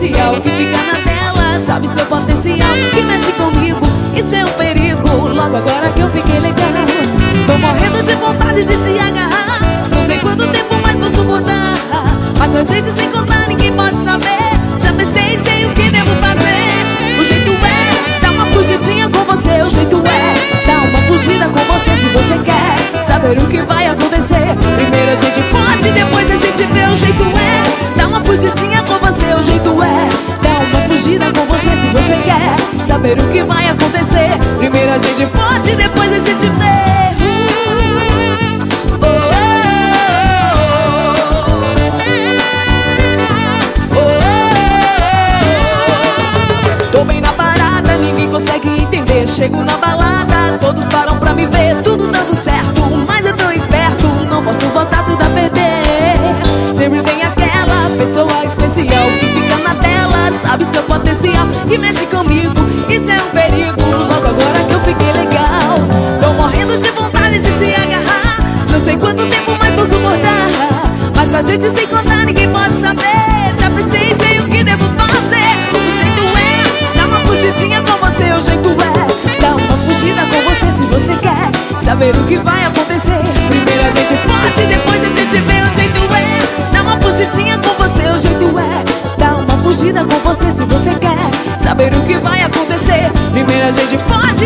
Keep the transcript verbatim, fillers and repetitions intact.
especial que fica na tela. Sabe seu potencial, que mexe comigo, isso é um perigo. Logo agora que eu fiquei legal, tô morrendo de vontade de te agarrar. Não sei quanto tempo mais vou suportar, mas pra gente se encontrar ninguém pode saber. Já pensei, sei o que devo fazer. O jeito é dar uma fugidinha com você. O jeito é dar uma fugida com você. Se você quer saber o que vai acontecer, primeiro a gente foge, depois a gente vê. O jeito é dar uma fugidinha com você. O jeito é dar uma fugida com você. Se você quer saber o que vai acontecer, primeiro a gente foge, depois a gente vê. Tô bem na parada, ninguém consegue entender. Chego na balada, todos param pra me ver. Tudo dando certo, mas eu tô esperto, não posso botar tudo a perder. Sempre tem aquela pessoa especial que fica na tela. Sabe seu potencial, que mexe comigo, isso é um perigo. Logo agora que eu fiquei legal, tô morrendo de vontade de te agarrar. Não sei quanto tempo mais vou suportar, mas pra gente se encontrar ninguém pode saber. Já pensei, sei o que devo fazer. O jeito é dar uma fugidinha com você. O jeito é dar uma fugida com você. Se você quer saber o que vai acontecer, primeiro a gente foge, depois a gente vê. O jeito é dar uma fugidinha com você. O jeito é dar uma fugida com você. Se você quer saber o que vai acontecer, primeiro a gente foge,